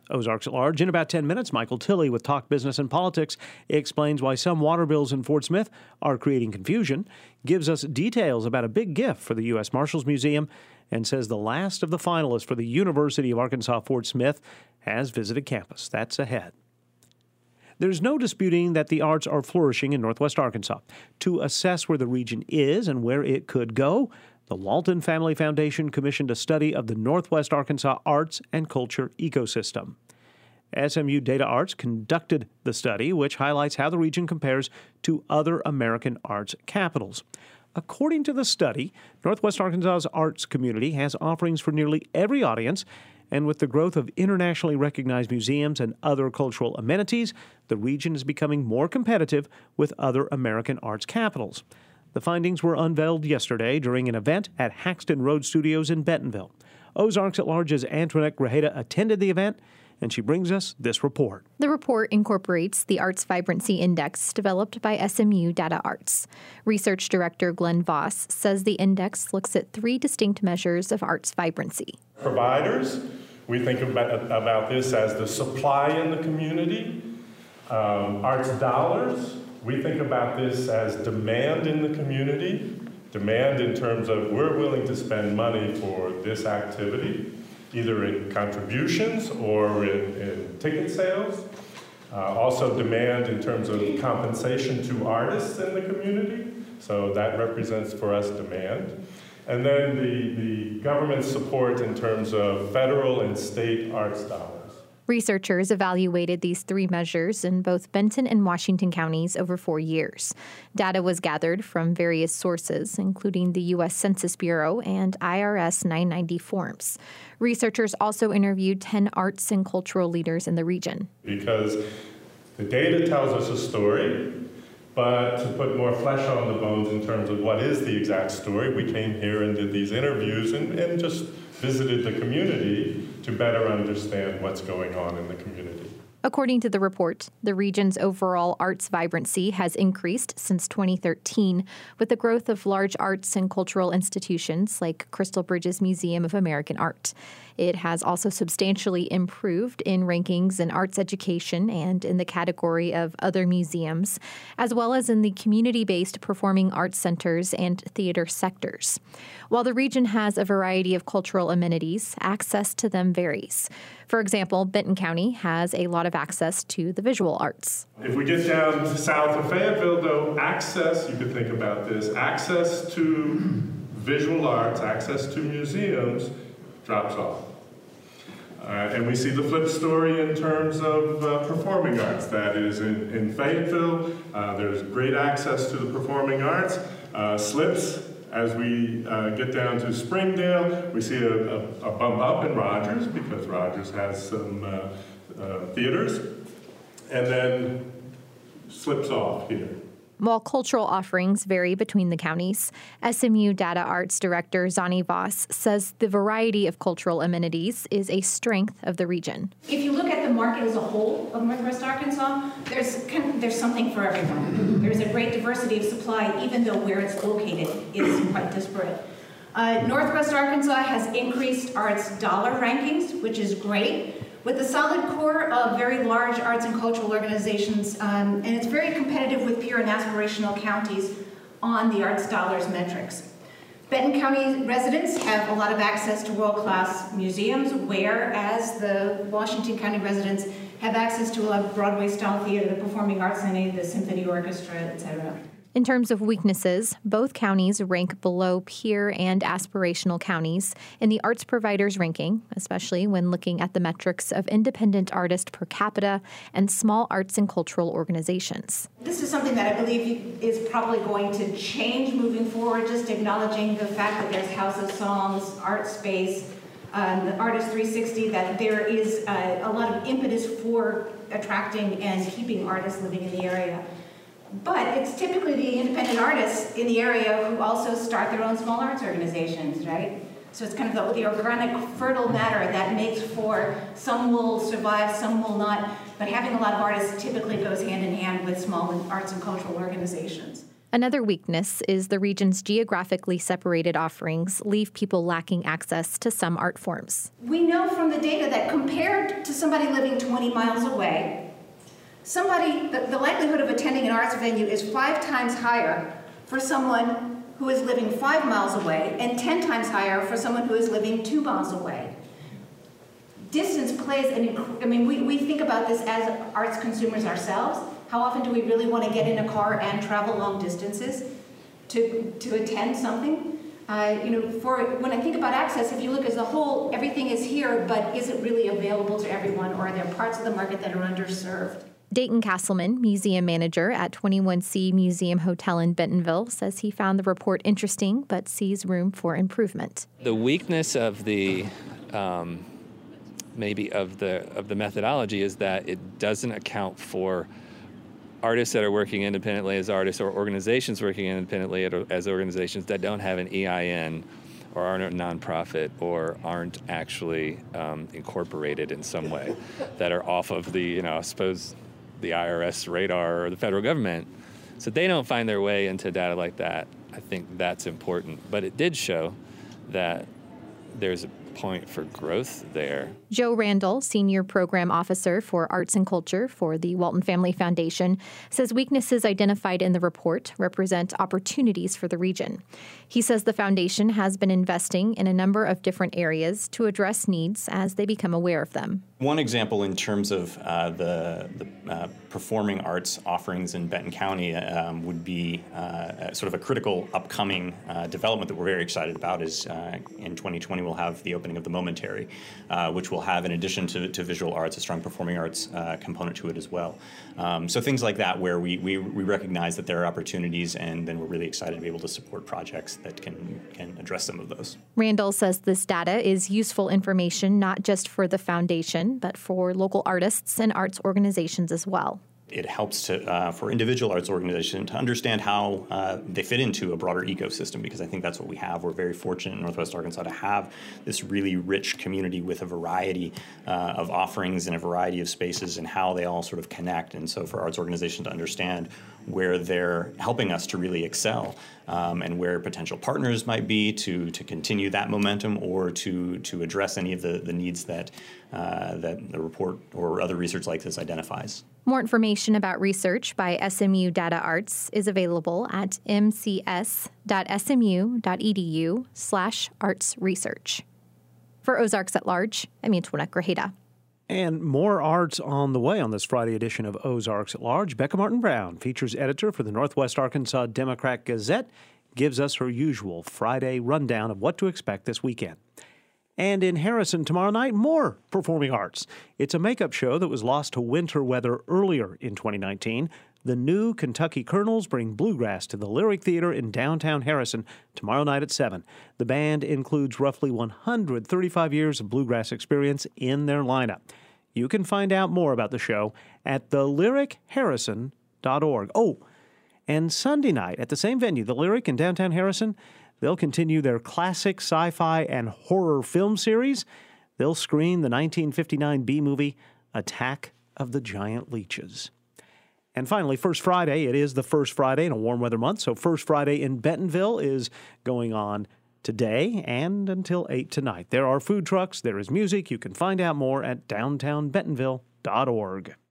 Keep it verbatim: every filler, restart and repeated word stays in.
Ozarks at Large. In about ten minutes, Michael Tilley with Talk Business and Politics explains why some water bills in Fort Smith are creating confusion, gives us details about a big gift for the U S Marshals Museum, and says the last of the finalists for the University of Arkansas Fort Smith has visited campus. That's ahead. There's no disputing that the arts are flourishing in Northwest Arkansas. To assess where the region is and where it could go, the Walton Family Foundation commissioned a study of the Northwest Arkansas arts and culture ecosystem. S M U Data Arts conducted the study, which highlights how the region compares to other American arts capitals. According to the study, Northwest Arkansas's arts community has offerings for nearly every audience, and with the growth of internationally recognized museums and other cultural amenities, the region is becoming more competitive with other American arts capitals. The findings were unveiled yesterday during an event at Haxton Road Studios in Bentonville. Ozarks at Large's Antoinette Grajeda attended the event, and she brings us this report. The report incorporates the Arts Vibrancy Index developed by S M U Data Arts. Research Director Glenn Voss says the index looks at three distinct measures of arts vibrancy. Providers, we think about, about this as the supply in the community. Um, arts dollars, we think about this as demand in the community. Demand in terms of we're willing to spend money for this activity, either in contributions or in, in ticket sales. Uh, also demand in terms of compensation to artists in the community. So that represents for us demand. And then the, the government support in terms of federal and state arts dollars. Researchers evaluated these three measures in both Benton and Washington counties over four years. Data was gathered from various sources, including the U S Census Bureau and I R S nine ninety forms. Researchers also interviewed ten arts and cultural leaders in the region. Because the data tells us a story, but to put more flesh on the bones in terms of what is the exact story, we came here and did these interviews and, and just visited the community to better understand what's going on in the community. According to the report, the region's overall arts vibrancy has increased since twenty thirteen, with the growth of large arts and cultural institutions like Crystal Bridges Museum of American Art. It has also substantially improved in rankings in arts education and in the category of other museums, as well as in the community-based performing arts centers and theater sectors. While the region has a variety of cultural amenities, access to them varies. For example, Benton County has a lot of access to the visual arts. If we get down south of Fayetteville, though, access, you could think about this, access to visual arts, access to museums drops off. Uh, and we see the flip story in terms of uh, performing arts. That is, in, in Fayetteville, uh, there's great access to the performing arts. Uh, slips, as we uh, get down to Springdale, we see a, a, a bump up in Rogers because Rogers has some uh, uh, theaters, and then slips off here. While cultural offerings vary between the counties, S M U Data Arts Director Zani Voss says the variety of cultural amenities is a strength of the region. If you look at the market as a whole of Northwest Arkansas, there's kind of, there's something for everyone. There's a great diversity of supply, even though where it's located is quite disparate. Uh, Northwest Arkansas has increased arts dollar rankings, which is great, with a solid core of very large arts and cultural organizations, um, and it's very competitive with peer and aspirational counties on the arts dollars metrics. Benton County residents have a lot of access to world-class museums, whereas the Washington County residents have access to a lot of Broadway-style theater, the Performing Arts Center, the Symphony Orchestra, et cetera. In terms of weaknesses, both counties rank below peer and aspirational counties in the arts providers ranking, especially when looking at the metrics of independent artist per capita and small arts and cultural organizations. This is something that I believe is probably going to change moving forward, just acknowledging the fact that there's House of Songs, Art Space, um, the Artist three sixty, that there is uh, a lot of impetus for attracting and keeping artists living in the area. But it's typically the independent artists in the area who also start their own small arts organizations, right? So it's kind of the, the organic, fertile matter that makes for some will survive, some will not. But having a lot of artists typically goes hand in hand with small arts and cultural organizations. Another weakness is the region's geographically separated offerings leave people lacking access to some art forms. We know from the data that compared to somebody living twenty miles away, somebody, the, the likelihood of attending an arts venue is five times higher for someone who is living five miles away and ten times higher for someone who is living two miles away. Distance plays an, inc- I mean, we, we think about this as arts consumers ourselves. How often do we really want to get in a car and travel long distances to, to attend something? Uh, you know, for when I think about access, if you look as a whole, everything is here, but is it really available to everyone, or are there parts of the market that are underserved? Dayton Castleman, museum manager at twenty-one C Museum Hotel in Bentonville, says he found the report interesting, but sees room for improvement. The weakness of the um, maybe of the of the methodology is that it doesn't account for artists that are working independently as artists or organizations working independently as organizations that don't have an E I N or aren't a nonprofit or aren't actually um, incorporated in some way, that are off of the, you know, I suppose the I R S radar or the federal government. So they don't find their way into data like that. I think that's important. But it did show that there's a point for growth there. Joe Randall, Senior Program Officer for Arts and Culture for the Walton Family Foundation, says weaknesses identified in the report represent opportunities for the region. He says the foundation has been investing in a number of different areas to address needs as they become aware of them. One example in terms of uh, the, the uh, performing arts offerings in Benton County um, would be uh, sort of a critical upcoming uh, development that we're very excited about is uh, in twenty twenty we'll have the opening of the Momentary, uh, which will have, in addition to, to visual arts, a strong performing arts uh, component to it as well. Um, so things like that where we, we, we recognize that there are opportunities, and then we're really excited to be able to support projects that can, can address some of those. Randall says this data is useful information not just for the foundation, but for local artists and arts organizations as well. It helps to, uh, for individual arts organizations to understand how uh, they fit into a broader ecosystem, because I think that's what we have. We're very fortunate in Northwest Arkansas to have this really rich community with a variety uh, of offerings and a variety of spaces and how they all sort of connect. And so for arts organizations to understand where they're helping us to really excel um, and where potential partners might be to to continue that momentum or to to address any of the, the needs that uh, that the report or other research like this identifies. More information about research by S M U Data Arts is available at mcs.smu.edu slash arts research. For Ozarks at Large, I'm Antoinette Grajeda. And more arts on the way on this Friday edition of Ozarks at Large. Becca Martin-Brown, features editor for the Northwest Arkansas Democrat-Gazette, gives us her usual Friday rundown of what to expect this weekend. And in Harrison tomorrow night, more performing arts. It's a makeup show that was lost to winter weather earlier in twenty nineteen. The new Kentucky Colonels bring bluegrass to the Lyric Theater in downtown Harrison tomorrow night at seven. The band includes roughly one hundred thirty-five years of bluegrass experience in their lineup. You can find out more about the show at the lyric harrison dot org. Oh, and Sunday night at the same venue, the Lyric in downtown Harrison, they'll continue their classic sci-fi and horror film series. They'll screen the nineteen fifty-nine B-movie Attack of the Giant Leeches. And finally, First Friday. It is the first Friday in a warm weather month, so First Friday in Bentonville is going on today and until eight tonight. There are food trucks, there is music. You can find out more at downtown bentonville dot org.